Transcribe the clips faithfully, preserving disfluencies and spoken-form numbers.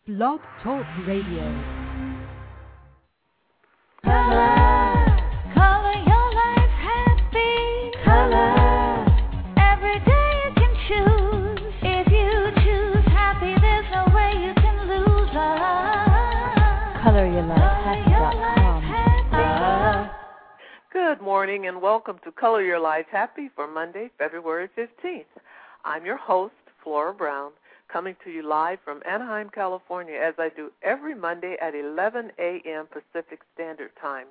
Blog Talk Radio. Color, color your life happy. Color, every day you can choose. If you choose happy, there's no way you can lose. color your life happy dot com. Good morning and welcome to Color Your Life Happy for Monday, February fifteenth. I'm your host, Flora Brown, coming to you live from Anaheim, California, as I do every Monday at eleven a.m. Pacific Standard Time.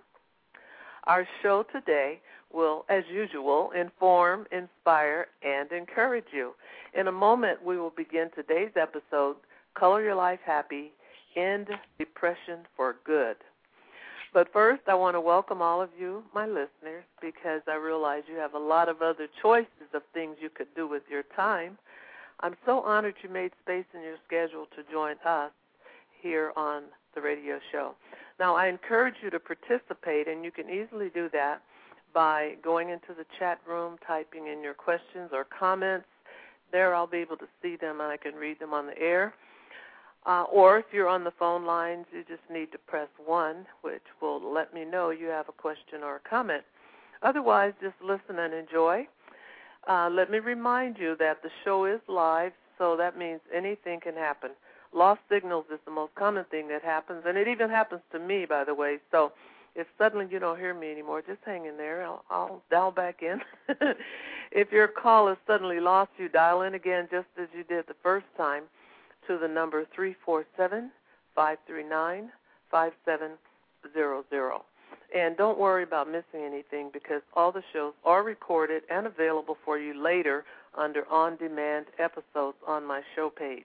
Our show today will, as usual, inform, inspire, and encourage you. In a moment, we will begin today's episode, Color Your Life Happy, End Depression for Good. But first, I want to welcome all of you, my listeners, because I realize you have a lot of other choices of things you could do with your time. I'm so honored you made space in your schedule to join us here on the radio show. Now, I encourage you to participate, and you can easily do that by going into the chat room, typing in your questions or comments. There I'll be able to see them, and I can read them on the air. Uh, or if you're on the phone lines, you just need to press one, which will let me know you have a question or a comment. Otherwise, just listen and enjoy. Uh, let me remind you that the show is live, so that means anything can happen. Lost signals is the most common thing that happens, and it even happens to me, by the way. So if suddenly you don't hear me anymore, just hang in there. I'll, I'll dial back in. If your call is suddenly lost, you dial in again just as you did the first time to the number three four seven, five three nine, five seven zero zero. And don't worry about missing anything because all the shows are recorded and available for you later under on-demand episodes on my show page.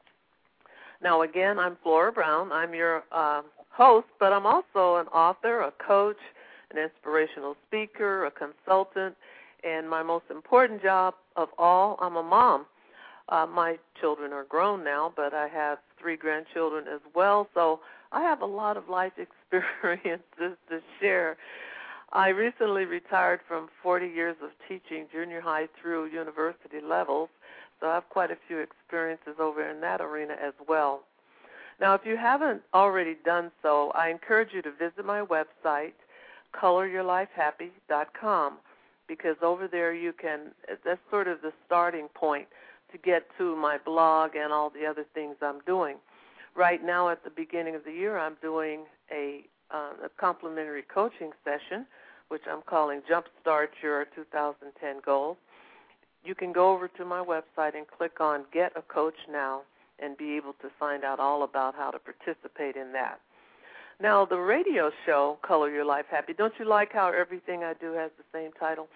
Now, again, I'm Flora Brown. I'm your uh, host, but I'm also an author, a coach, an inspirational speaker, a consultant, and my most important job of all, I'm a mom. Uh, my children are grown now, but I have three grandchildren as well, so I have a lot of life experiences to share. I recently retired from forty years of teaching junior high through university levels, so I have quite a few experiences over in that arena as well. Now, if you haven't already done so, I encourage you to visit my website, color your life happy dot com, because over there you can, that's sort of the starting point to get to my blog and all the other things I'm doing. Right now at the beginning of the year, I'm doing a, uh, a complimentary coaching session, which I'm calling Jumpstart Your two thousand ten Goals. You can go over to my website and click on Get a Coach Now and be able to find out all about how to participate in that. Now, the radio show, Color Your Life Happy, don't you like how everything I do has the same title?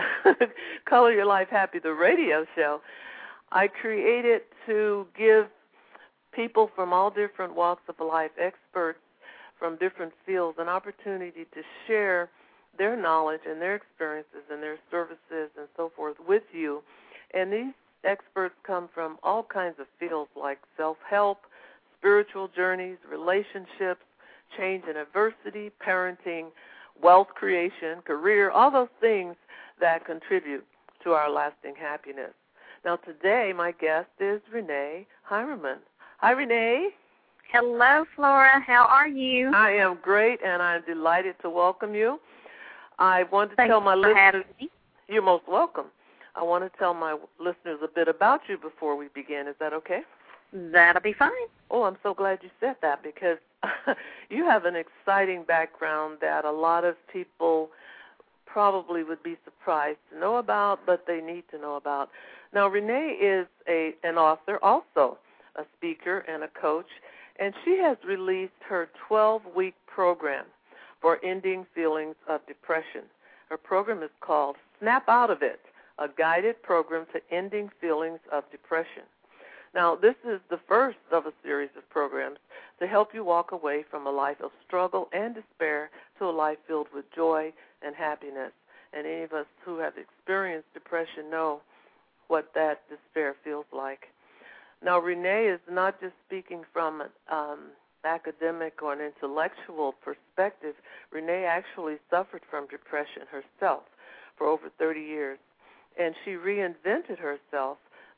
Color Your Life Happy, the radio show. I created to give people from all different walks of life, experts from different fields, an opportunity to share their knowledge and their experiences and their services and so forth with you. And these experts come from all kinds of fields like self-help, spiritual journeys, relationships, change and adversity, parenting, wealth creation, career, all those things that contribute to our lasting happiness. Now, today, my guest is Renee Heimermann. Hi, Renee. Hello, Flora. How are you? I am great, and I'm delighted to welcome you. I want to Thanks tell my for listeners, having me. You're most welcome. I want to tell my listeners a bit about you before we begin. Is that okay? That'll be fine. Oh, I'm so glad you said that because you have an exciting background that a lot of people probably would be surprised to know about, but they need to know about. Now, Renee is a an author, also a speaker and a coach, and she has released her twelve-week program for ending feelings of depression. Her program is called Snap Out of It, a guided program to ending feelings of depression. Now, this is the first of a series of programs to help you walk away from a life of struggle and despair to a life filled with joy and happiness. And any of us who have experienced depression know what that despair feels like. Now, Renee is not just speaking from an um, academic or an intellectual perspective. Renee actually suffered from depression herself for over thirty years, and she reinvented herself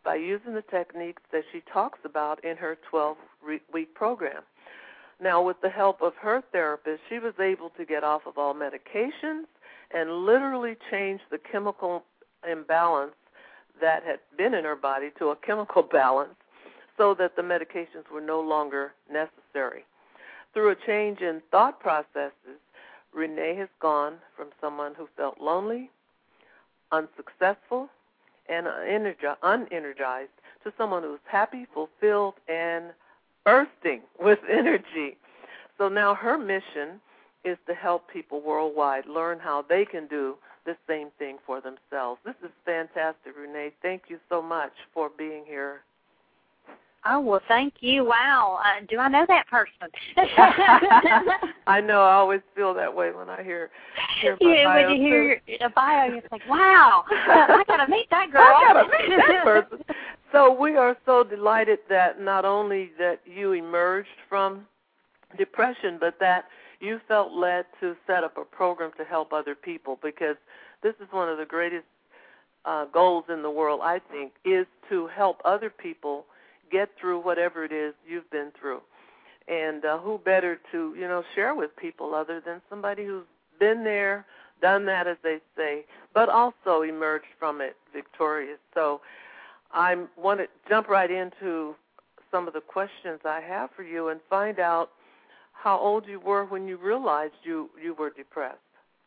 by using the techniques that she talks about in her twelve-week program. Now, with the help of her therapist, she was able to get off of all medications and literally change the chemical imbalance that had been in her body to a chemical balance so that the medications were no longer necessary. Through a change in thought processes, Renee has gone from someone who felt lonely, unsuccessful, and unenergized to someone who's happy, fulfilled, and bursting with energy. So now her mission is to help people worldwide learn how they can do the same thing for themselves. This is fantastic, Renee. Thank you so much for being here. Oh, well, thank you. Wow. Uh, do I know that person? I know. I always feel that way when I hear, hear my yeah, bio. When you hear a bio, you're like, wow, I got to meet that girl. I got to meet that person. So we are so delighted that not only that you emerged from depression, but that you felt led to set up a program to help other people, because this is one of the greatest uh, goals in the world, I think, is to help other people get through whatever it is you've been through. And uh, who better to, you know, share with people other than somebody who's been there, done that, as they say, but also emerged from it victorious. So I want to jump right into some of the questions I have for you and find out how old you were when you realized you, you were depressed.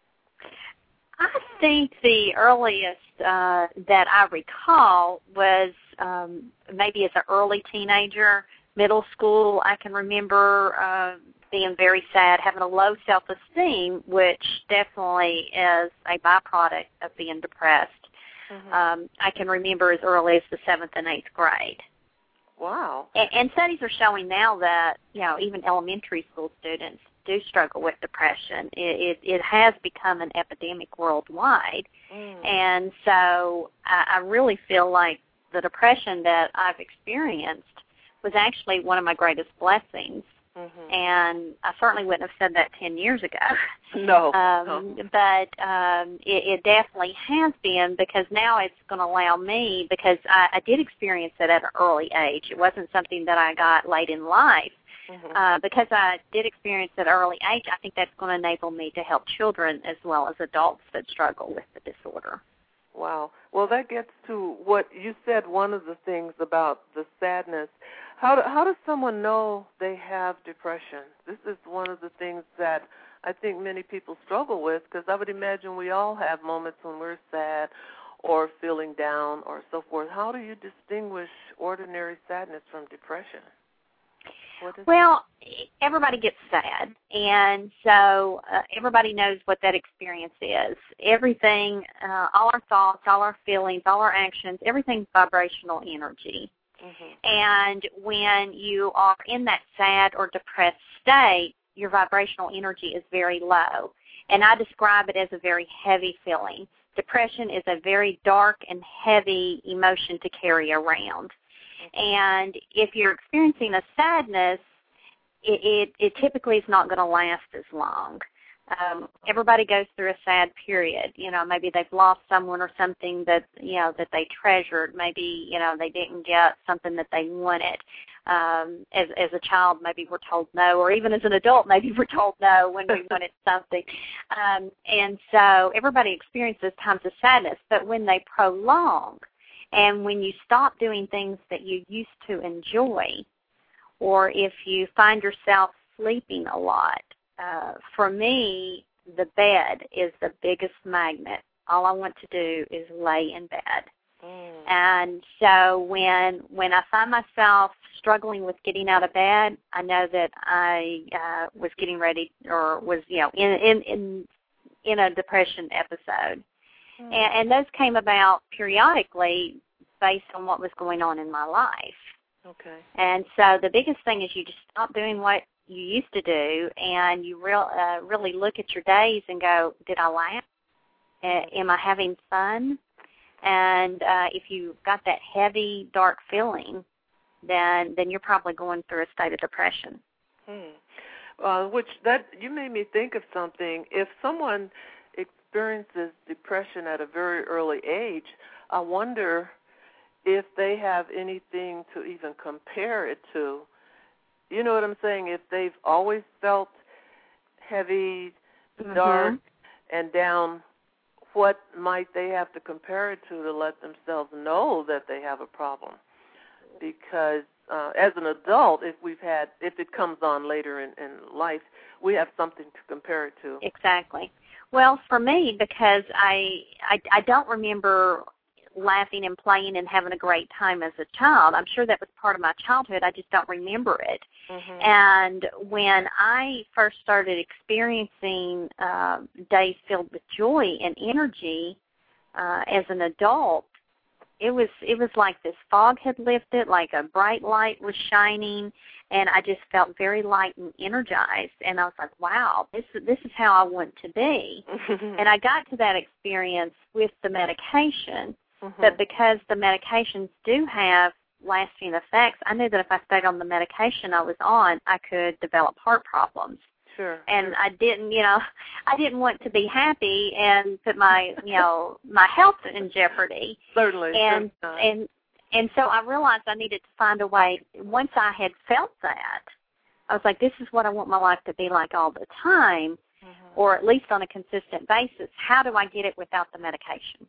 I think the earliest uh, that I recall was um, maybe as an early teenager, middle school. I can remember uh, being very sad, having a low self-esteem, which definitely is a byproduct of being depressed. Mm-hmm. Um, I can remember as early as the seventh and eighth grade. Wow. And, and studies are showing now that, you know, even elementary school students do struggle with depression. It, it, it has become an epidemic worldwide. Mm. And so I, I really feel like the depression that I've experienced was actually one of my greatest blessings. Mm-hmm. And I certainly wouldn't have said that ten years ago. No. um, no. But um, it, it definitely has been, because now it's going to allow me, because I, I did experience it at an early age. It wasn't something that I got late in life. Mm-hmm. Uh, because I did experience it at an early age, I think that's going to enable me to help children as well as adults that struggle with the disorder. Wow. Well, that gets to what you said, one of the things about the sadness. How, do, how does someone know they have depression? This is one of the things that I think many people struggle with, because I would imagine we all have moments when we're sad or feeling down or so forth. How do you distinguish ordinary sadness from depression? Well, everybody gets sad, and so uh, everybody knows what that experience is. Everything, uh, all our thoughts, all our feelings, all our actions, everything's vibrational energy. Mm-hmm. And when you are in that sad or depressed state, your vibrational energy is very low. And I describe it as a very heavy feeling. Depression is a very dark and heavy emotion to carry around. And if you're experiencing a sadness, it, it, it typically is not going to last as long. Um, everybody goes through a sad period. You know, maybe they've lost someone or something that, you know, that they treasured. Maybe, you know, they didn't get something that they wanted. Um, as, as a child, maybe we're told no, or even as an adult, maybe we're told no when we wanted something. Um, and so everybody experiences times of sadness, but when they prolong, and when you stop doing things that you used to enjoy, or if you find yourself sleeping a lot, uh, for me, the bed is the biggest magnet. All I want to do is lay in bed. Mm. And so when when I find myself struggling with getting out of bed, I know that I uh, was getting ready, or was, you know, in in in, in a depression episode. And, and those came about periodically based on what was going on in my life. Okay. And so the biggest thing is you just stop doing what you used to do, and you real, uh, really look at your days and go, did I laugh? Uh, am I having fun? And uh, if you've got that heavy, dark feeling, then then you're probably going through a state of depression. Hmm. Uh, which that you made me think of something. If someone experiences depression at a very early age, I wonder if they have anything to even compare it to. You know what I'm saying? If they've always felt heavy, mm-hmm. dark, and down, what might they have to compare it to to let themselves know that they have a problem? Because uh, as an adult, if we've had, if it comes on later in, in life, we have something to compare it to. Exactly. Well, for me, because I, I, I don't remember laughing and playing and having a great time as a child. I'm sure that was part of my childhood. I just don't remember it. Mm-hmm. And when I first started experiencing uh, days filled with joy and energy uh, as an adult, it was it was like this fog had lifted, like a bright light was shining, and I just felt very light and energized. And I was like, wow, this this is how I want to be. And I got to that experience with the medication. Mm-hmm. But because the medications do have lasting effects, I knew that if I stayed on the medication I was on, I could develop heart problems. Sure. And sure. I didn't, you know, I didn't want to be happy and put my, you know, my health in jeopardy. Certainly. And sure. and and so I realized I needed to find a way. Once I had felt that, I was like, this is what I want my life to be like all the time, mm-hmm. or at least on a consistent basis. How do I get it without the medication?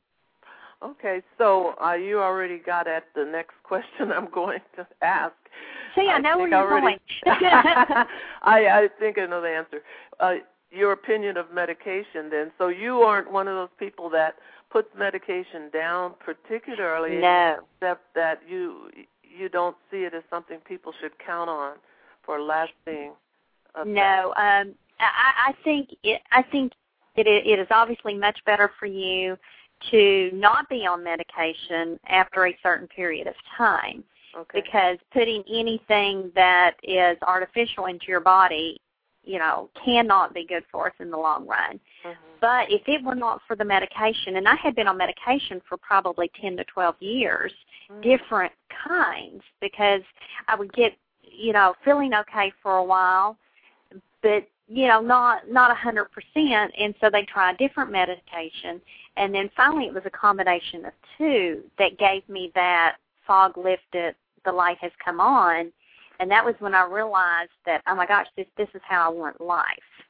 Okay, so uh, you already got at the next question I'm going to ask. See, I, I know where you're already, going. I, I think I know the answer. Uh, your opinion of medication, then. So you aren't one of those people that puts medication down particularly, no. except that you you don't see it as something people should count on for lasting effect. No, um, I, I think it, I think it, it is obviously much better for you to not be on medication after a certain period of time. Okay. Because putting anything that is artificial into your body, you know, cannot be good for us in the long run. Mm-hmm. But if it were not for the medication, and I had been on medication for probably ten to twelve years, mm-hmm. different kinds, because I would get, you know, feeling okay for a while, but, you know, not not one hundred percent, and so they tried different medication. And then finally it was a combination of two that gave me that fog lifted, the light has come on, and that was when I realized that, oh my gosh, this this is how I want life.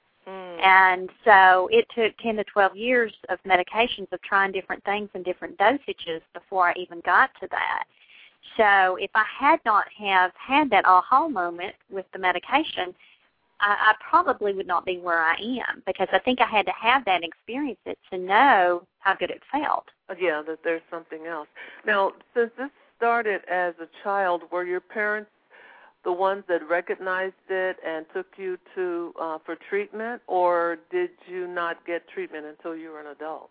Mm. And so it took ten to twelve years of medications of trying different things and different dosages before I even got to that. So if I had not have had that aha moment with the medication, I, I probably would not be where I am, because I think I had to have that experience it to know how good it felt. Yeah, that there's something else. Now, since this started as a child, were your parents the ones that recognized it and took you to uh, for treatment, or did you not get treatment until you were an adult?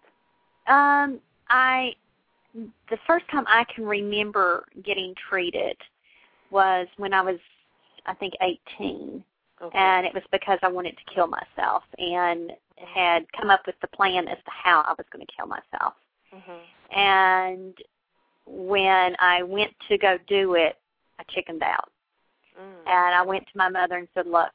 Um, I the first time I can remember getting treated was when I was, I think, eighteen, okay. And it was because I wanted to kill myself and had come up with the plan as to how I was going to kill myself. Mm-hmm. And when I went to go do it, I chickened out. Mm. And I went to my mother and said, look,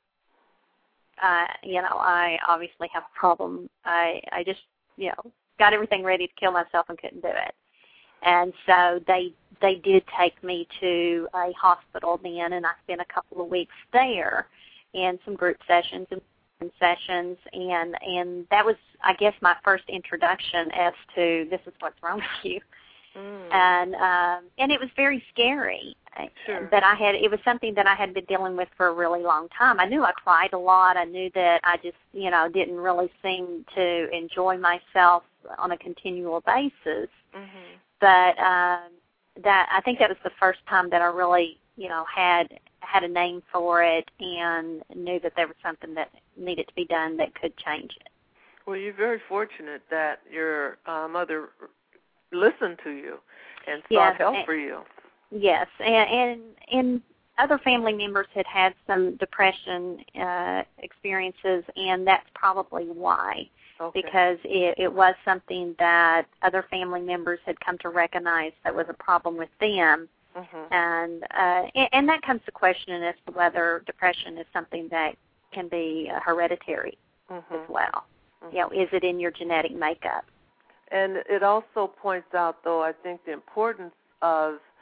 uh, you know, I obviously have a problem. I, I just, you know, got everything ready to kill myself and couldn't do it. And so they they did take me to a hospital then, and I spent a couple of weeks there in some group sessions and sessions, and, and that was, I guess, my first introduction as to this is what's wrong with you. Mm. And um, and it was very scary. Sure. But I had it was something that I had been dealing with for a really long time. I knew I cried a lot. I knew that I just, you know, didn't really seem to enjoy myself on a continual basis. Mm-hmm. But um, that I think that was the first time that I really, you know, had had a name for it and knew that there was something that needed to be done that could change it. Well, you're very fortunate that your uh, mother listened to you and sought yes, help and, for you. Yes, and, and and other family members had had some depression uh, experiences, and that's probably why, okay. because it, it was something that other family members had come to recognize that was a problem with them, mm-hmm. and, uh, and and that comes to question as to whether depression is something that can be uh, hereditary mm-hmm. as well. Mm-hmm. You know, is it in your genetic makeup? And it also points out, though, I think the importance of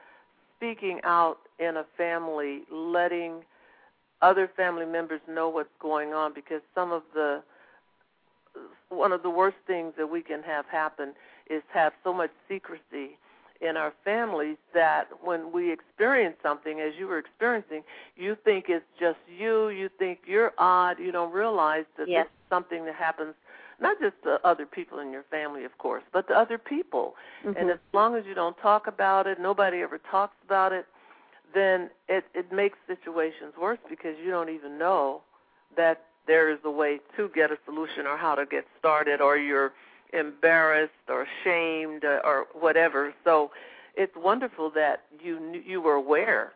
speaking out in a family, letting other family members know what's going on, because some of the one of the worst things that we can have happen is have so much secrecy in our families that when we experience something, as you were experiencing, you think it's just you, you think you're odd, you don't realize that yes. this is something that happens not just to other people in your family, of course, but to other people. Mm-hmm. And as long as you don't talk about it, nobody ever talks about it, then it, it makes situations worse, because you don't even know that there is a way to get a solution or how to get started, or you're embarrassed or ashamed or whatever. So it's wonderful that you you were aware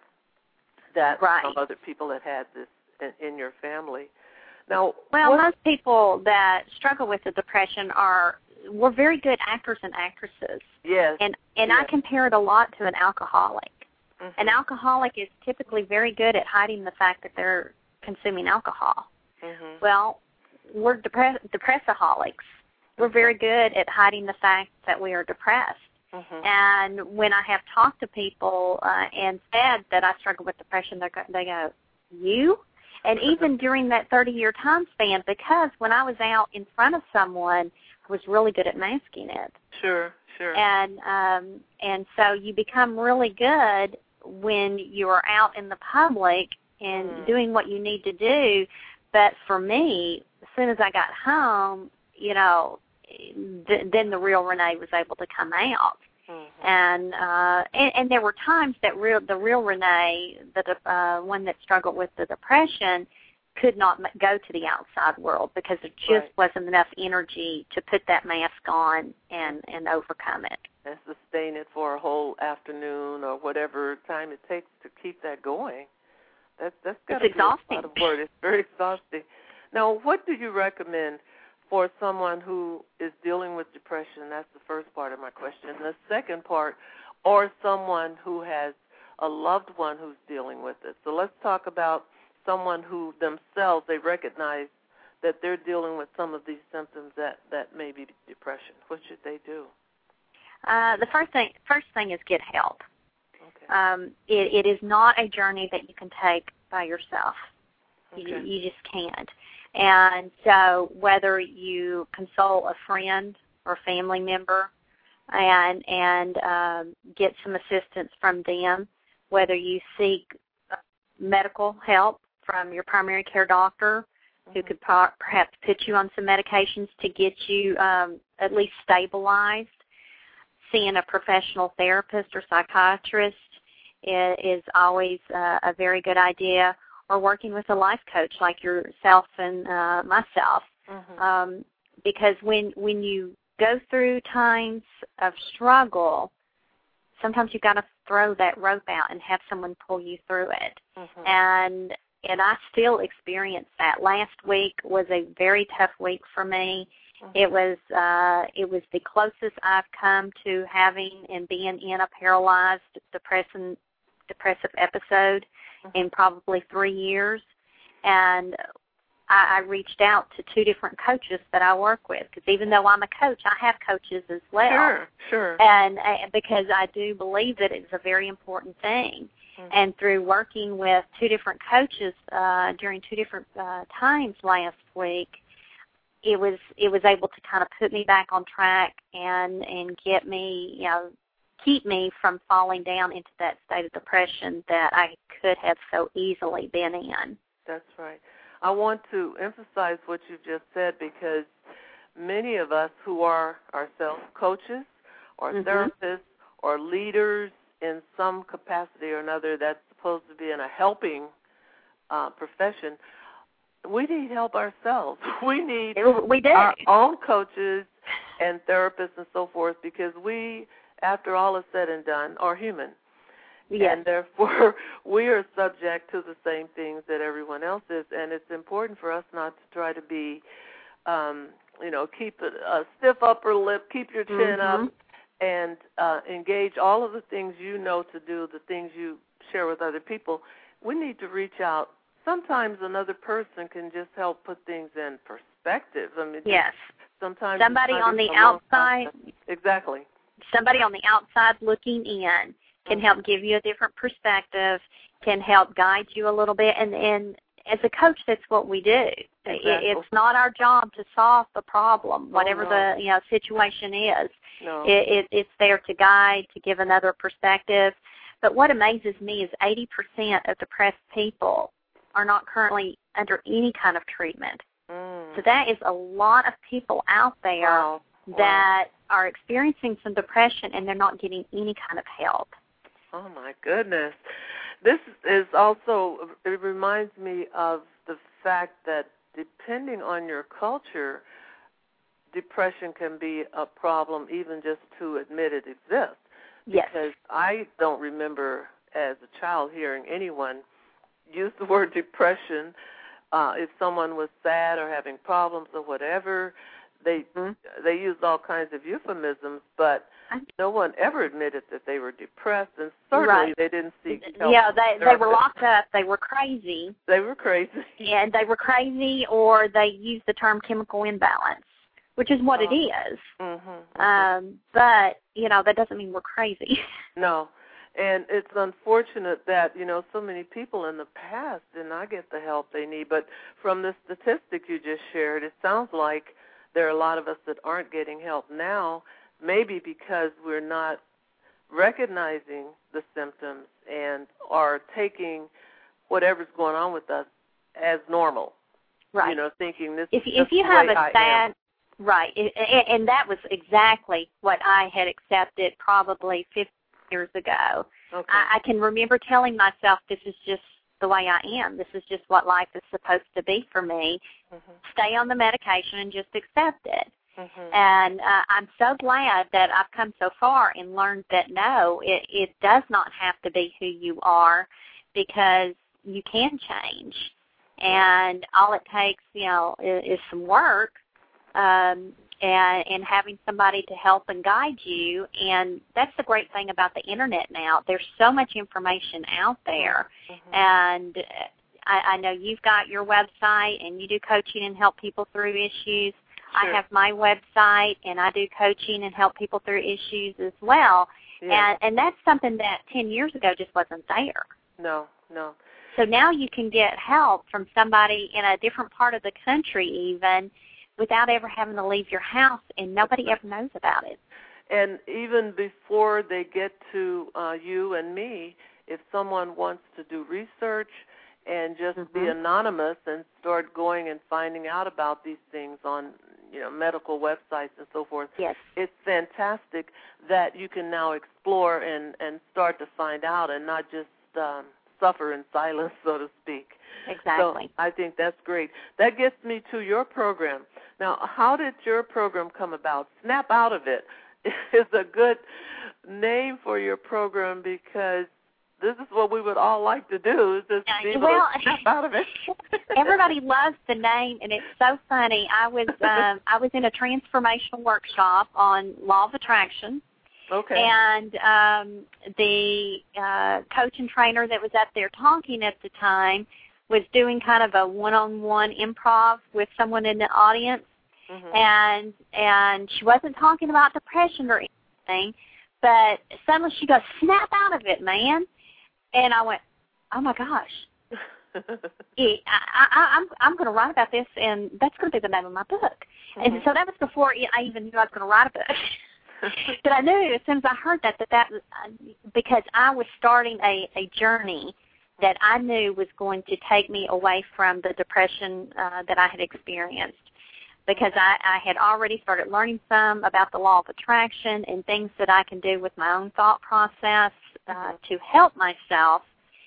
that right. some other people had had this in, in your family. Now, well, what, most people that struggle with the depression are were very good actors and actresses. Yes. And and yes. I compare it a lot to an alcoholic. Mm-hmm. An alcoholic is typically very good at hiding the fact that they're consuming alcohol. Mm-hmm. Well, we're depre- depressaholics. We're very good at hiding the fact that we are depressed. Mm-hmm. And when I have talked to people uh, and said that I struggle with depression, they go, they go, you? And even during that thirty-year time span, because when I was out in front of someone, I was really good at masking it. Sure, sure. And um, and so you become really good when you're out in the public and mm. doing what you need to do. But for me, as soon as I got home, you know, th- then the real Renee was able to come out. Mm-hmm. And, uh, and and there were times that real the real Renee, the uh, one that struggled with the depression, could not go to the outside world because there just right. wasn't enough energy to put that mask on and, and overcome it. And sustain it for a whole afternoon or whatever time it takes to keep that going. That's that's got to be exhausting. a lot of work. It's very exhausting. Now, what do you recommend for someone who is dealing with depression? That's the first part of my question. And the second part, or someone who has a loved one who's dealing with it. So let's talk about someone who themselves, they recognize that they're dealing with some of these symptoms that, that may be depression. What should they do? Uh, the first thing, first thing is get help. Okay. Um, it, it is not a journey that you can take by yourself. Okay. You, you just can't. And so whether you consult a friend or family member and and um, get some assistance from them, whether you seek medical help from your primary care doctor, mm-hmm. who could par- perhaps put you on some medications to get you um, at least stabilized, seeing a professional therapist or psychiatrist is, is always uh, a very good idea, or working with a life coach like yourself and uh, myself. Mm-hmm. Um, because when when you go through times of struggle, sometimes you've got to throw that rope out and have someone pull you through it. Mm-hmm. And and I still experience that. Last week was a very tough week for me. Mm-hmm. It was uh, it was the closest I've come to having and being in a paralyzed depressing, depressive episode mm-hmm. in probably three years. And I, I reached out to two different coaches that I work with, because even though I'm a coach, I have coaches as well. Sure, sure. And uh, because I do believe that it's a very important thing. Mm-hmm. And through working with two different coaches uh, during two different uh, times last week, it was it was able to kind of put me back on track and and get me, you know, keep me from falling down into that state of depression that I could have so easily been in. That's right. I want to emphasize what you've just said, because many of us who are ourselves coaches or mm-hmm. therapists or leaders in some capacity or another that's supposed to be in a helping uh, profession, we need help ourselves. We need we do. our own coaches and therapists and so forth, because we, after all is said and done, are human. Yes. And therefore, we are subject to the same things that everyone else is, and it's important for us not to try to be, um, you know, keep a, a stiff upper lip, keep your chin mm-hmm. up, and uh, engage all of the things you know to do, the things you share with other people. We need to reach out. Sometimes another person can just help put things in perspective. I mean, yes. Sometimes somebody on the outside. Exactly. Somebody on the outside looking in can help give you a different perspective, can help guide you a little bit. And, and as a coach, that's what we do. Exactly. It, it's not our job to solve the problem, whatever oh, no. the you know situation is. No. It, it, it's there to guide, to give another perspective. But what amazes me is eighty percent of depressed people are not currently under any kind of treatment. Mm. So that is a lot of people out there wow. that wow. are experiencing some depression and they're not getting any kind of help. Oh, my goodness. This is also, it reminds me of the fact that depending on your culture, depression can be a problem even just to admit it exists. Yes. Because I don't remember as a child hearing anyone use the word depression. Uh, if someone was sad or having problems or whatever, they mm-hmm. they used all kinds of euphemisms, but no one ever admitted that they were depressed, and certainly right. they didn't seek help. Yeah, they they were locked up. They were crazy. They were crazy. And they were crazy, or they used the term chemical imbalance, which is what oh. it is. Mm-hmm, mm-hmm. Um, but, you know, that doesn't mean we're crazy. No. And it's unfortunate that, you know, so many people in the past did not get the help they need. But from the statistic you just shared, it sounds like there are a lot of us that aren't getting help now, maybe because we're not recognizing the symptoms and are taking whatever's going on with us as normal. Right. You know, thinking this if, is if you the have way a I sad, am. Right, and that was exactly what I had accepted probably fifty years ago. Okay. I, I can remember telling myself, this is just the way I am. This is just what life is supposed to be for me. Mm-hmm. Stay on the medication and just accept it. Mm-hmm. And uh, I'm so glad that I've come so far and learned that, no, it, it does not have to be who you are, because you can change. And all it takes, you know, is, is some work. Um, and, and having somebody to help and guide you. And that's the great thing about the Internet now. There's so much information out there. Mm-hmm. And I, I know you've got your website, and you do coaching and help people through issues. Sure. I have my website, and I do coaching and help people through issues as well. Yeah. And, and that's something that ten years ago just wasn't there. No, no. So now you can get help from somebody in a different part of the country even, without ever having to leave your house, and nobody ever knows about it. And even before they get to uh, you and me, if someone wants to do research and just mm-hmm. be anonymous and start going and finding out about these things on, you know, medical websites and so forth, yes. it's fantastic that you can now explore and, and start to find out and not just um, suffer in silence, so to speak. Exactly. So I think that's great. That gets me to your program. Now, how did your program come about? Snap Out of It is a good name for your program, because this is what we would all like to do, is just be able well, to snap out of it. Everybody loves the name, and it's so funny. I was um, I was in a transformational workshop on law of attraction. Okay. And um, the uh, coach and trainer that was up there talking at the time was doing kind of a one-on-one improv with someone in the audience, mm-hmm. and and she wasn't talking about depression or anything, but suddenly she goes, "Snap out of it, man!" And I went, "Oh my gosh, it, I, I, I'm I'm going to write about this, and that's going to be the name of my book." Mm-hmm. And so that was before I even knew I was going to write a book. But I knew as soon as I heard that that that because I was starting a, a journey that I knew was going to take me away from the depression uh, that I had experienced, because I, I had already started learning some about the law of attraction and things that I can do with my own thought process uh, to help myself.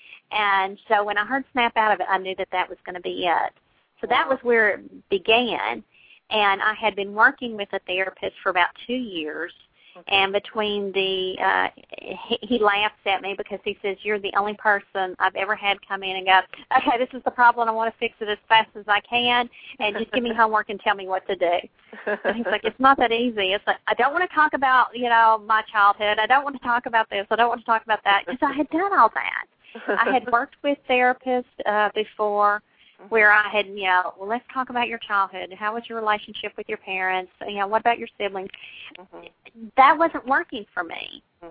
And so when I heard Snap Out of It, I knew that that was going to be it. So that was where it began. And I had been working with a therapist for about two years. Okay. And between the, uh, he, he laughs at me because he says, "You're the only person I've ever had come in and go, okay, this is the problem. I want to fix it as fast as I can, and just give me homework and tell me what to do." And he's like, "It's not that easy." It's like, I don't want to talk about, you know, my childhood. I don't want to talk about this. I don't want to talk about that, because I had done all that. I had worked with therapists uh, before, where I had, you know, well, let's talk about your childhood. How was your relationship with your parents? You know, what about your siblings? Mm-hmm. That wasn't working for me. Mm-hmm.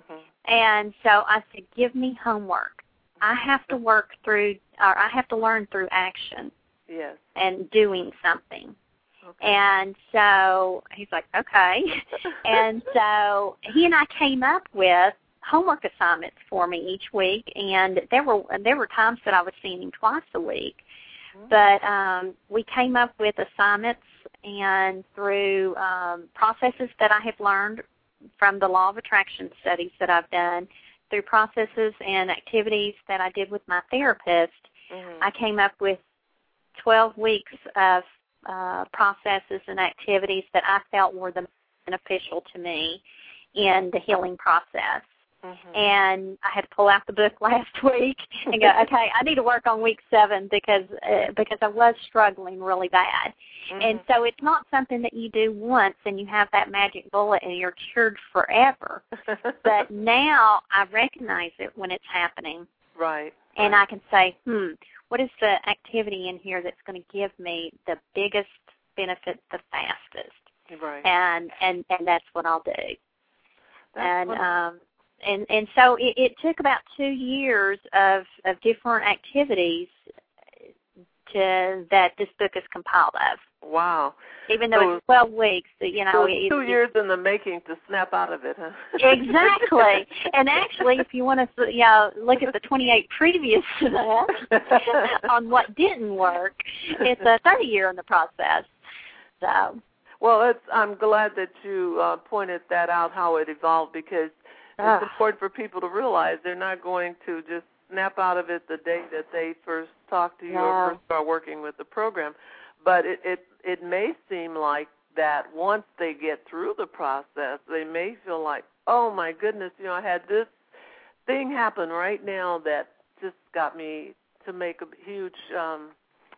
And so I said, give me homework. I have to work through, or I have to learn through action. Yes. And doing something. Okay. And so he's like, okay. And so he and I came up with homework assignments for me each week, and there were there were times that I was seeing him twice a week. Mm-hmm. But um, we came up with assignments, and through um, processes that I have learned from the law of attraction studies that I've done, through processes and activities that I did with my therapist, mm-hmm. I came up with twelve weeks of uh, processes and activities that I felt were the most beneficial to me in the healing process. Mm-hmm. And I had to pull out the book last week and go, okay, I need to work on week seven because uh, because I was struggling really bad. Mm-hmm. And so it's not something that you do once and you have that magic bullet and you're cured forever. But now I recognize it when it's happening. Right. And right. I can say, hmm, what is the activity in here that's going to give me the biggest benefit the fastest? Right. And and, and that's what I'll do. That's and um and and so it, it took about two years of, of different activities to that this book is compiled of. Wow. Even though so, it's twelve weeks, you know. So it, two it, years in the making to snap out of it, huh? Exactly. And actually, if you want to you know, look at the twenty-eight previous to that on what didn't work, it's a thirty year in the process. So. Well, it's, I'm glad that you uh, pointed that out, how it evolved, because uh. it's important for people to realize they're not going to just snap out of it the day that they first talk to you no. or first start working with the program. But it, it, it may seem like that once they get through the process, they may feel like, oh, my goodness, you know, I had this thing happen right now that just got me to make a huge um,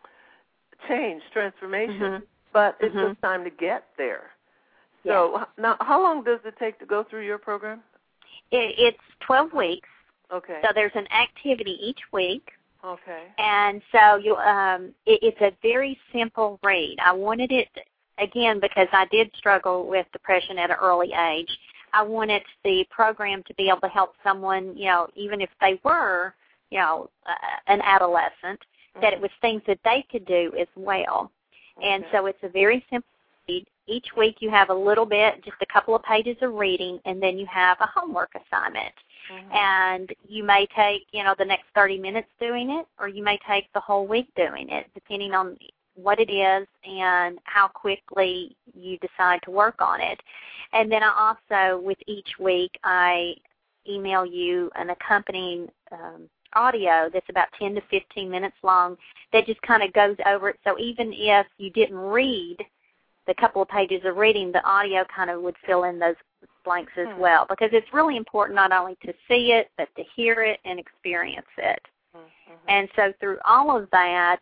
change, transformation. Mm-hmm. But it mm-hmm. took time to get there. So yeah. now, how long does it take to go through your program? It, it's twelve weeks. Okay. So there's an activity each week. Okay. And so you, um, it, it's a very simple read. I wanted it, again, because I did struggle with depression at an early age, I wanted the program to be able to help someone, you know, even if they were, you know, uh, an adolescent, mm-hmm. that it was things that they could do as well. Okay. And so it's a very simple read. Each week you have a little bit, just a couple of pages of reading, and then you have a homework assignment. Mm-hmm. And you may take, you know, the next thirty minutes doing it, or you may take the whole week doing it, depending on what it is and how quickly you decide to work on it. And then I also, with each week, I email you an accompanying um, audio that's about ten to fifteen minutes long that just kind of goes over it. So even if you didn't read the couple of pages of reading, the audio kind of would fill in those blanks as hmm. well, because it's really important not only to see it, but to hear it and experience it. Mm-hmm. And so through all of that,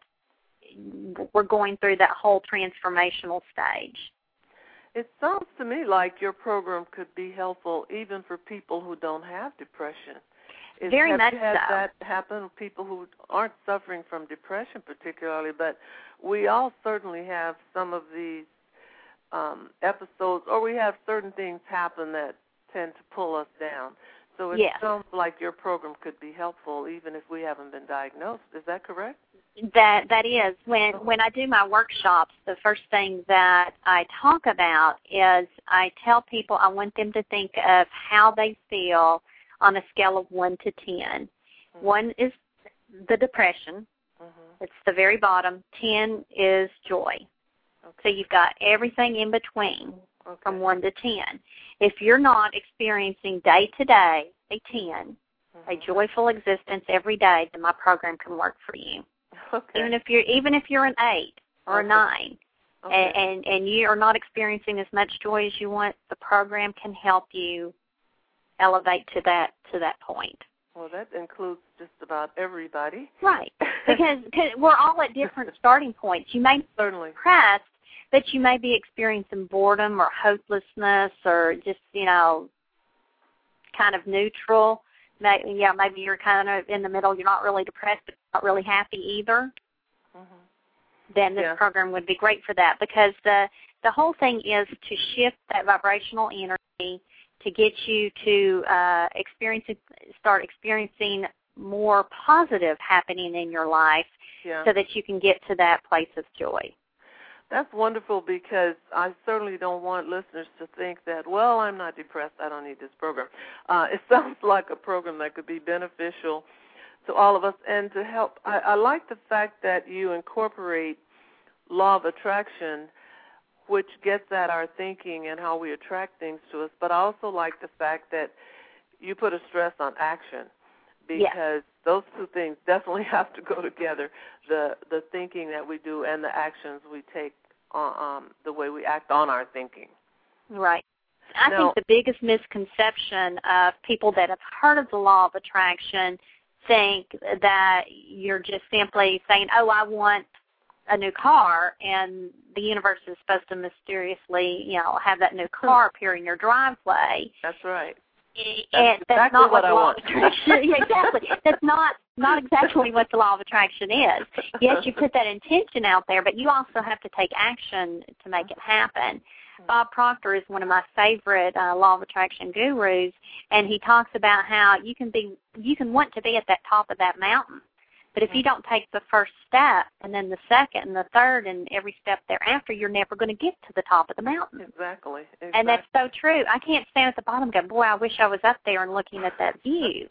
we're going through that whole transformational stage. It sounds to me like your program could be helpful even for people who don't have depression. Is, Very have much you had so. that happen with people who aren't suffering from depression particularly, but we all certainly have some of these um, episodes, or we have certain things happen that tend to pull us down. So it yes. sounds like your program could be helpful even if we haven't been diagnosed. Is that correct? That that is. When when I do my workshops, the first thing that I talk about is I tell people I want them to think of how they feel on a scale of one to ten. Mm-hmm. One is the depression. Mm-hmm. It's the very bottom. Ten is joy. Okay. So you've got everything in between okay. from one to ten. If you're not experiencing day to day a ten, mm-hmm. a joyful existence every day, then my program can work for you. Okay. Even if you're even if you're an eight or okay. a nine, okay. and, and and you are not experiencing as much joy as you want, the program can help you elevate to that to that point. Well, that includes just about everybody, right? Because cause we're all at different starting points. You may certainly be depressed, but you may be experiencing boredom or hopelessness or just you know kind of neutral. Maybe, yeah, maybe you're kind of in the middle. You're not really depressed, but not really happy either. Mm-hmm. Then this yeah. program would be great for that, because the the whole thing is to shift that vibrational energy to get you to uh, experience, start experiencing more positive happening in your life, yeah. so that you can get to that place of joy. That's wonderful, because I certainly don't want listeners to think that, well, I'm not depressed, I don't need this program. Uh, it sounds like a program that could be beneficial to all of us and to help. I, I like the fact that you incorporate law of attraction, which gets at our thinking and how we attract things to us, but I also like the fact that you put a stress on action, because yes. those two things definitely have to go together, the the thinking that we do and the actions we take, on, um, the way we act on our thinking. Right. I now, think the biggest misconception of people that have heard of the law of attraction think that you're just simply saying, oh, I want a new car, and the universe is supposed to mysteriously, you know, have that new car appear in your driveway. That's right. And that's, that's exactly not what, what I the law want. of attraction. Yeah, exactly. That's not not exactly what the law of attraction is. Yes, you put that intention out there, but you also have to take action to make it happen. Bob Proctor is one of my favorite uh, law of attraction gurus, and he talks about how you can be you can want to be at that top of that mountain, but if you don't take the first step, and then the second, and the third, and every step thereafter, you're never going to get to the top of the mountain. Exactly. exactly. And that's so true. I can't stand at the bottom and go, boy, I wish I was up there and looking at that view.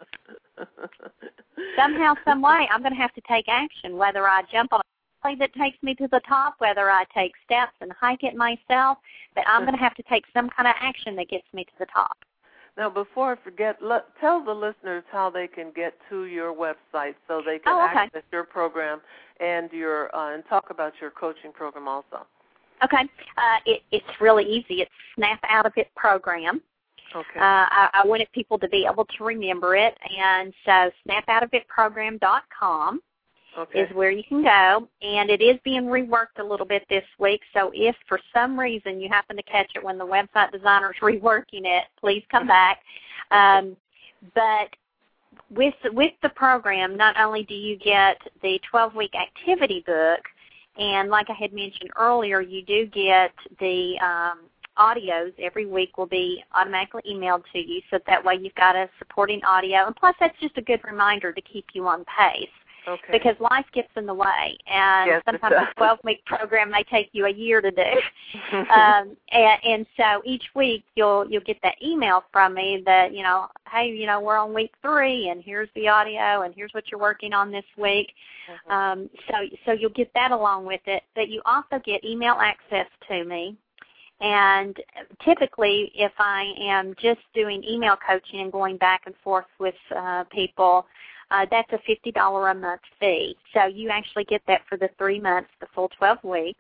Somehow, some way, I'm going to have to take action, whether I jump on a plane that takes me to the top, whether I take steps and hike it myself, but I'm going to have to take some kind of action that gets me to the top. Now, before I forget, let, tell the listeners how they can get to your website so they can oh, okay. access your program and your uh, and talk about your coaching program also. Okay. Uh, it, it's really easy. It's Snap Out of It program. Okay. Uh, I, I wanted people to be able to remember it, and so snap out of it program dot com. Okay. is where you can go, and it is being reworked a little bit this week, so if for some reason you happen to catch it when the website designer is reworking it, please come back. Um, but with, with the program, not only do you get the twelve-week activity book, and like I had mentioned earlier, you do get the um, audios every week will be automatically emailed to you, so that way you've got a supporting audio, and plus that's just a good reminder to keep you on pace. Okay. Because life gets in the way, and yes, sometimes a twelve-week program may take you a year to do. um, and, and so each week you'll you'll get that email from me that, you know, hey, you know, we're on week three, and here's the audio, and here's what you're working on this week. Mm-hmm. Um, so so you'll get that along with it. But you also get email access to me. And typically, if I am just doing email coaching and going back and forth with uh, people, Uh, that's a fifty dollars a month fee. So you actually get that for the three months, the full twelve weeks.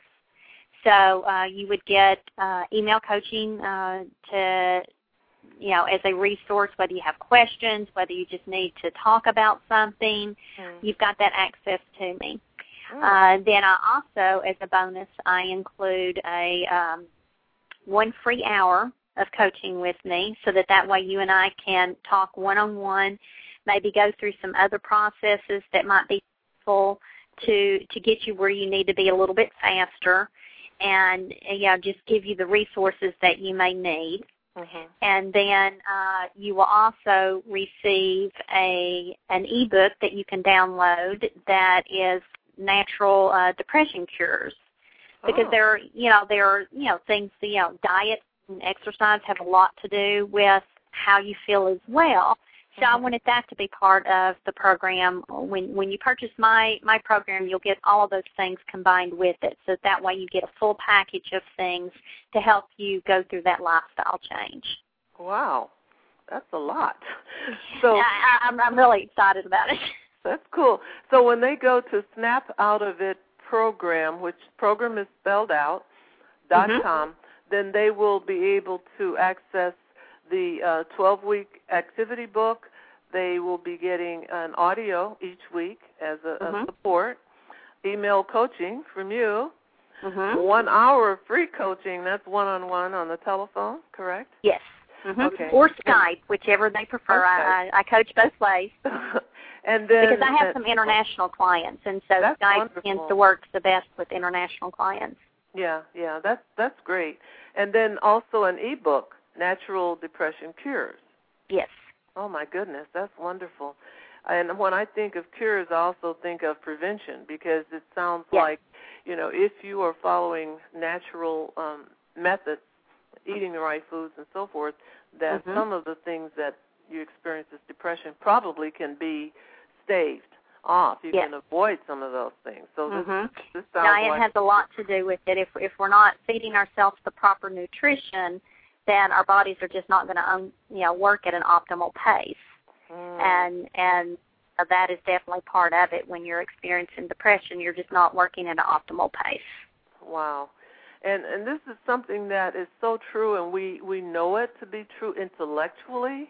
So uh, you would get uh, email coaching uh, to, you know, as a resource, whether you have questions, whether you just need to talk about something, mm. you've got that access to me. Mm. Uh, then I also, as a bonus, I include a um, one free hour of coaching with me, so that that way you and I can talk one-on-one, maybe go through some other processes that might be helpful to to get you where you need to be a little bit faster, and you know, just give you the resources that you may need. Mm-hmm. And then uh, you will also receive a an ebook that you can download that is natural uh, depression cures, because oh. there are you know there are you know things you know diet and exercise have a lot to do with how you feel as well. So I wanted that to be part of the program. When when you purchase my, my program, you'll get all of those things combined with it. So that way you get a full package of things to help you go through that lifestyle change. Wow. That's a lot. So I, I'm, I'm really excited about it. That's cool. So when they go to Snap Out of It program, which program is spelled out, dot mm-hmm. com, then they will be able to access the uh, twelve-week activity book. They will be getting an audio each week as a, mm-hmm. a support, email coaching from you, mm-hmm. one hour of free coaching. That's one-on-one on the telephone, correct? Yes. Mm-hmm. Okay. Or Skype, whichever they prefer. Okay. I, I coach both ways. And then, because I have some international clients, and so Skype wonderful. tends to work the best with international clients. Yeah, yeah, that's that's great. And then also an ebook natural depression cures. Yes. Oh, my goodness, that's wonderful. And when I think of cures, I also think of prevention, because it sounds yes. like, you know, if you are following natural um, methods, eating the right foods and so forth, that mm-hmm. some of the things that you experience as depression probably can be staved off. You yes. can avoid some of those things. So this, mm-hmm. this sounds Diet like... has a lot to do with it. If if we're not feeding ourselves the proper nutrition, then our bodies are just not going to um, you know work at an optimal pace. Mm. And and that is definitely part of it. When you're experiencing depression, you're just not working at an optimal pace. Wow. And and this is something that is so true, and we, we know it to be true intellectually,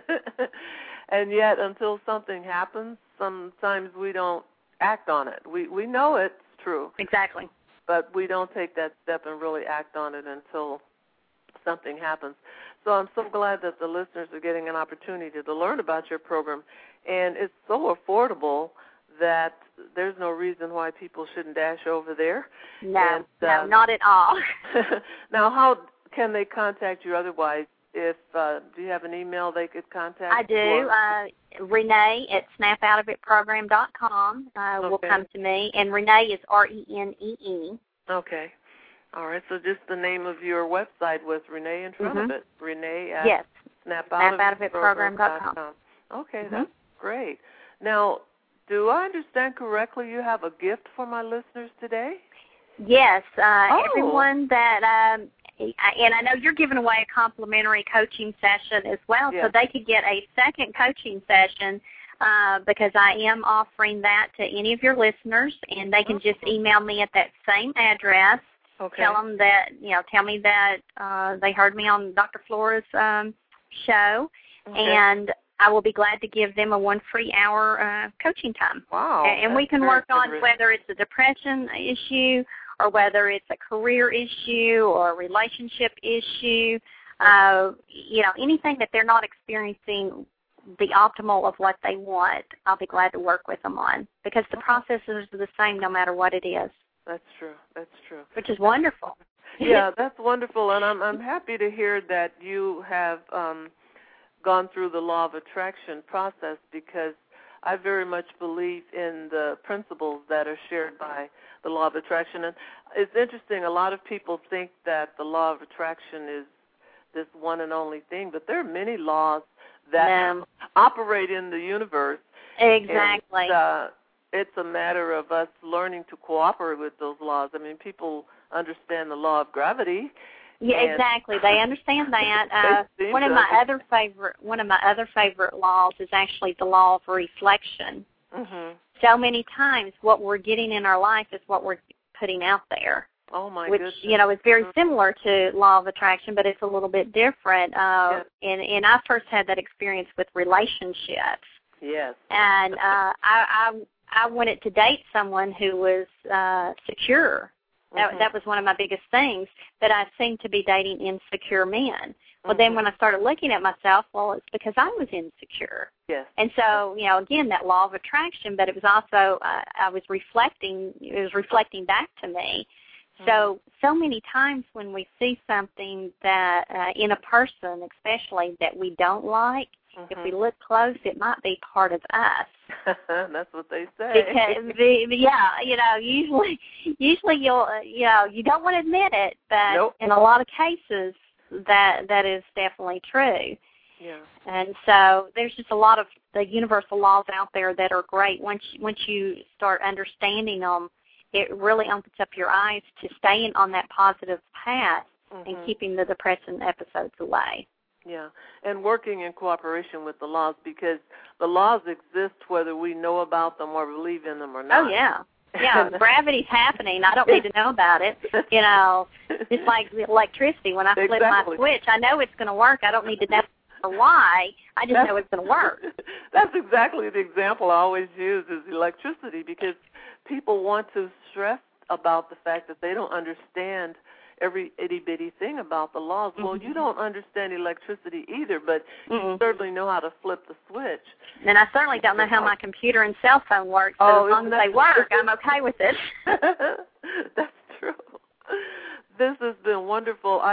and yet until something happens, sometimes we don't act on it. We we know it's true. Exactly. But we don't take that step and really act on it until something happens. So I'm so glad that the listeners are getting an opportunity to learn about your program, and it's so affordable that there's no reason why people shouldn't dash over there. No, and, no, um, not at all. Now, how can they contact you otherwise? If uh, do you have an email they could contact? I do. Uh, Renee at snap out of it program dot com uh, okay. will come to me, and Renee is R E N E E. Okay. All right. So just the name of your website with Renee in front mm-hmm. of it. Renee at yes. snap out of it program dot com. Okay, mm-hmm. that's great. Now, do I understand correctly you have a gift for my listeners today? Yes. Uh, oh. Everyone that, um, and I know you're giving away a complimentary coaching session as well, yes. so they could get a second coaching session uh, because I am offering that to any of your listeners, and they can just email me at that same address. Okay. Tell them that, you know, tell me that uh, they heard me on Doctor Flora's um, show, okay. and I will be glad to give them a one free hour uh, coaching time. Wow. And we can work on whether it's a depression issue or whether it's a career issue or a relationship issue, uh, you know, anything that they're not experiencing the optimal of what they want, I'll be glad to work with them on, because the processes are the same no matter what it is. That's true. That's true. Which is wonderful. Yeah, that's wonderful, and I'm I'm happy to hear that you have um, gone through the law of attraction process, because I very much believe in the principles that are shared by the law of attraction. And it's interesting, a lot of people think that the law of attraction is this one and only thing, but there are many laws that um, operate in the universe. Exactly. And, uh, it's a matter of us learning to cooperate with those laws. I mean, people understand the law of gravity. Yeah, exactly. They understand that. Uh, one of my other favorite one of my other favorite laws is actually the law of reflection. Mm-hmm. So many times, what we're getting in our life is what we're putting out there. Oh my which, goodness. you know, is very mm-hmm. similar to law of attraction, but it's a little bit different. Uh, yes. And and I first had that experience with relationships. Yes. And uh, I, I I wanted to date someone who was uh, secure. That, mm-hmm. that was one of my biggest things, that I seemed to be dating insecure men. Well, mm-hmm. then when I started looking at myself, well, it's because I was insecure. Yes. And so, you know, again, that law of attraction, but it was also, uh, I was reflecting, it was reflecting back to me. Mm-hmm. So, so many times when we see something that, uh, in a person especially, that we don't like, mm-hmm. if we look close, it might be part of us. That's what they say. Because, the, yeah, you know, usually, usually you'll, uh, you know, you don't want to admit it, but nope. in a lot of cases, that that is definitely true. Yeah. And so there's just a lot of the universal laws out there that are great. Once once you start understanding them, it really opens up your eyes to staying on that positive path mm-hmm. and keeping the depressing episodes away. Yeah, and working in cooperation with the laws, because the laws exist whether we know about them or believe in them or not. Oh, yeah. Yeah, gravity's happening. I don't need to know about it. You know, it's like electricity. When I flip exactly. my switch, I know it's going to work. I don't need to know why. I just that's, know it's going to work. That's exactly the example I always use is electricity, because people want to stress about the fact that they don't understand every itty-bitty thing about the laws. Mm-hmm. Well, you don't understand electricity either, but mm-hmm. you certainly know how to flip the switch. And I certainly don't know how my computer and cell phone work, so oh, as long as they work, I'm okay with it. That's true. This has been wonderful. I am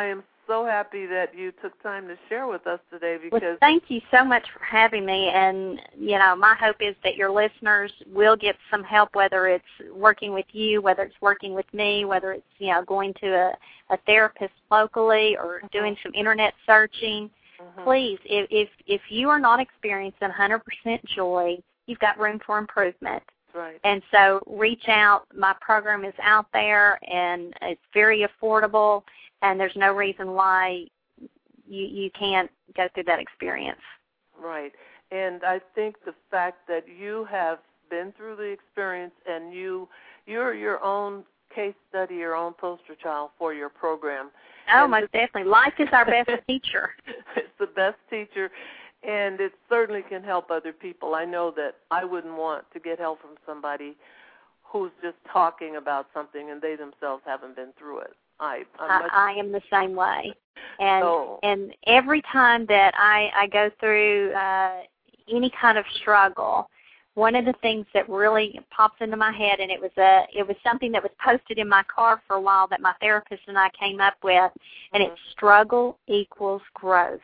so happy that you took time to share with us today. Because well, thank you so much for having me. And, you know, my hope is that your listeners will get some help, whether it's working with you, whether it's working with me, whether it's, you know, going to a, a therapist locally or mm-hmm. doing some Internet searching. Mm-hmm. Please, if, if if you are not experiencing one hundred percent joy, you've got room for improvement. Right. And so reach out. My program is out there, and it's very affordable, and there's no reason why you, you can't go through that experience. Right. And I think the fact that you have been through the experience and you, you're your own case study, your own poster child for your program. Oh, and most definitely. Life is our best teacher. It's the best teacher, and it certainly can help other people. I know that I wouldn't want to get help from somebody who's just talking about something and they themselves haven't been through it. I I, I am the same way. And so, and every time that I, I go through uh, any kind of struggle, one of the things that really pops into my head, and it was a it was something that was posted in my car for a while that my therapist and I came up with, and mm-hmm. it's struggle equals growth.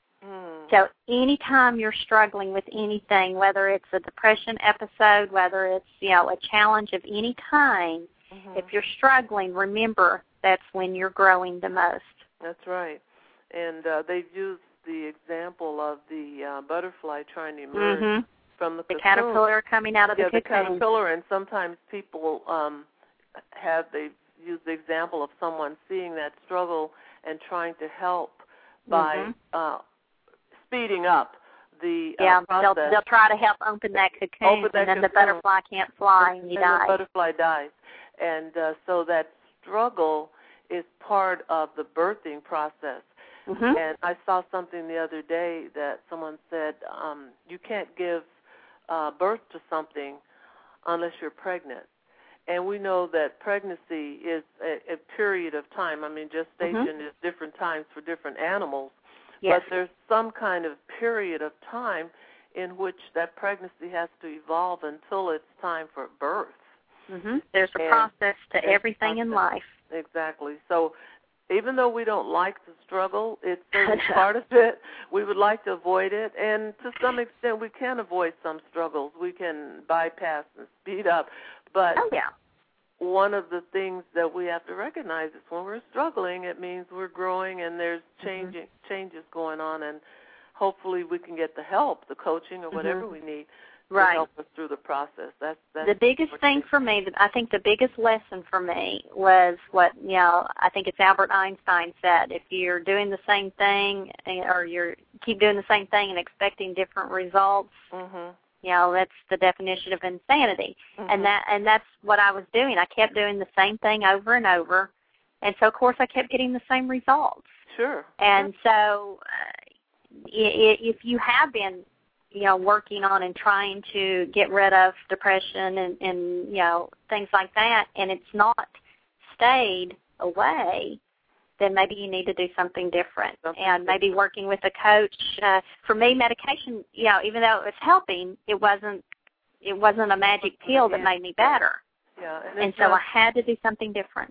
Mm. So anytime you're struggling with anything, whether it's a depression episode, whether it's, you know, a challenge of any kind, mm-hmm. if you're struggling, remember that's when you're growing the most. That's right. And uh, they've used the example of the uh, butterfly trying to emerge mm-hmm. from the, the cocoon. caterpillar coming out of yeah, the cocoon. the caterpillar, and sometimes people um, have, they use the example of someone seeing that struggle and trying to help by mm-hmm. uh, speeding up the uh, yeah, process. they'll, they'll try to help open that cocoon, open that and then cocoon. the butterfly can't fly, and, and you and die. the butterfly dies. And uh, so that struggle is part of the birthing process. Mm-hmm. And I saw something the other day that someone said, um, you can't give uh, birth to something unless you're pregnant. And we know that pregnancy is a, a period of time. I mean, gestation mm-hmm. is different times for different animals. Yes. But there's some kind of period of time in which that pregnancy has to evolve until it's time for birth. Mm-hmm. There's a and process to everything in life. Exactly. So even though we don't like the struggle, it's certainly part of it. We would like to avoid it, and to some extent we can avoid some struggles. We can bypass and speed up. But oh, yeah. one of the things that we have to recognize is when we're struggling, it means we're growing and there's changing mm-hmm. changes going on, and hopefully we can get the help, the coaching, or whatever mm-hmm. we need right. to help us through the process. That's, that's the biggest thing for me, I think the biggest lesson for me was what, you know, I think it's Albert Einstein said, if you're doing the same thing or you keep doing the same thing and expecting different results, mm-hmm. you know, that's the definition of insanity. Mm-hmm. And that and that's what I was doing. I kept doing the same thing over and over. And so, of course, I kept getting the same results. Sure. And sure. so uh, if you have been, you know, working on and trying to get rid of depression and, and, you know, things like that, and it's not stayed away, then maybe you need to do something different. Something and different. Maybe working with a coach. Uh, for me, medication, you know, even though it was helping, it wasn't it wasn't a magic pill that made me better. Yeah, and, and so not, I had to do something different.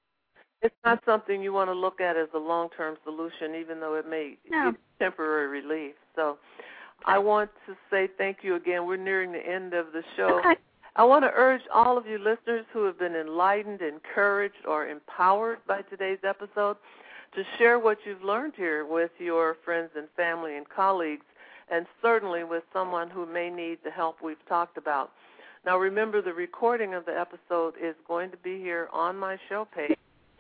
It's not something you want to look at as a long-term solution, even though it may no. give temporary relief. So I want to say thank you again. We're nearing the end of the show. Okay. I want to urge all of you listeners who have been enlightened, encouraged, or empowered by today's episode to share what you've learned here with your friends and family and colleagues, and certainly with someone who may need the help we've talked about. Now, remember, the recording of the episode is going to be here on my show page,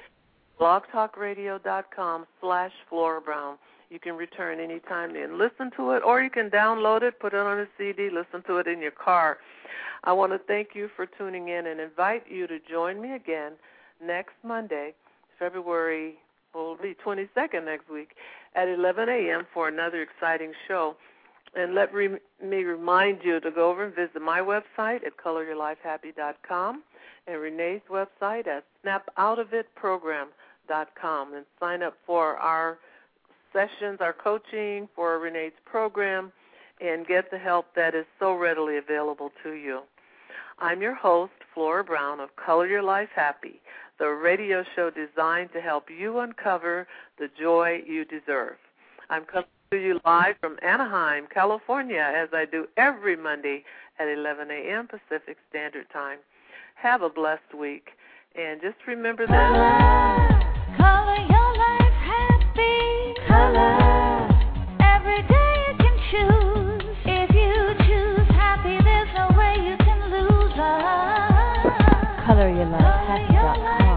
blogtalkradio.com slash Flora Brown. You can return anytime and listen to it, or you can download it, put it on a C D, listen to it in your car. I want to thank you for tuning in and invite you to join me again next Monday, February, well, it'll be twenty-second next week, at eleven a.m. for another exciting show. And let re- me remind you to go over and visit my website at color your life happy dot com and Renee's website at snap out of it program dot com and sign up for our sessions, our coaching, for Renee's program, and get the help that is so readily available to you. I'm your host, Flora Brown of Color Your Life Happy, the radio show designed to help you uncover the joy you deserve. I'm coming to you live from Anaheim, California, as I do every Monday at eleven a.m. Pacific Standard Time. Have a blessed week, and just remember that. Color, color your life happy. Color, every day you can choose. If you choose happy, there's no way you can lose. color your life happy dot com